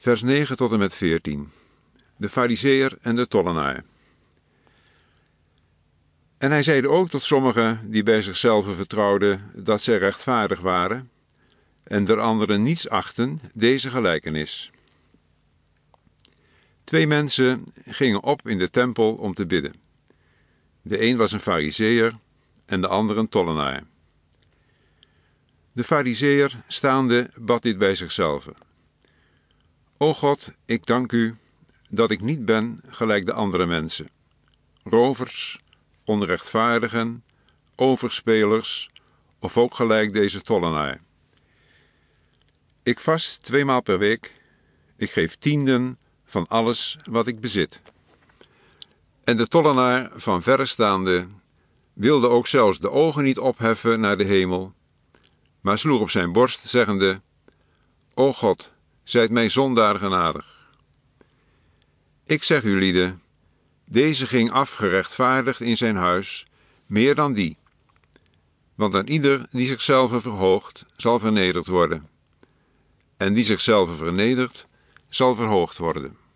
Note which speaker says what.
Speaker 1: Vers 9 tot en met 14. De farizeeër en de tollenaar. En hij zeide ook tot sommigen die bij zichzelf vertrouwden dat zij rechtvaardig waren, en der anderen niets achten, deze gelijkenis. 2 mensen gingen op in de tempel om te bidden. De een was een farizeeër en de ander een tollenaar. De farizeeër staande bad dit bij zichzelf: O God, ik dank u dat ik niet ben gelijk de andere mensen, rovers, onrechtvaardigen, overspelers of ook gelijk deze tollenaar. Ik vast 2 maal per week, ik geef 10 van alles wat ik bezit. En de tollenaar van verre staande wilde ook zelfs de ogen niet opheffen naar de hemel, maar sloeg op zijn borst, zeggende: O God, zijt mij zondaar genadig. Ik zeg u, lieden, deze ging af gerechtvaardigd in zijn huis, meer dan die. Want aan ieder die zichzelf verhoogt, zal vernederd worden. En die zichzelf vernedert, zal verhoogd worden.